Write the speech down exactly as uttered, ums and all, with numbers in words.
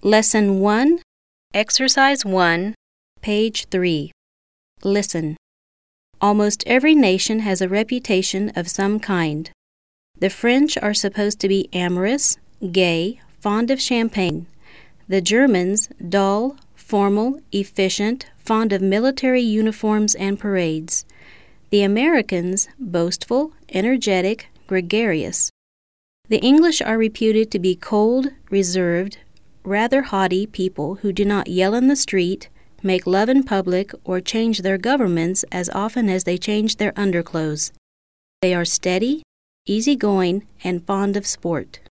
Lesson one, Exercise one, page three. Listen. Almost every nation has a reputation of some kind. The French are supposed to be amorous, gay, fond of champagne. The Germans, dull, formal, efficient, fond of military uniforms and parades. The Americans, boastful, energetic, gregarious. The English are reputed to be cold, reserved, rather haughty people who do not yell in the street, make love in public, or change their governments as often as they change their underclothes. They are steady, easygoing, and fond of sport.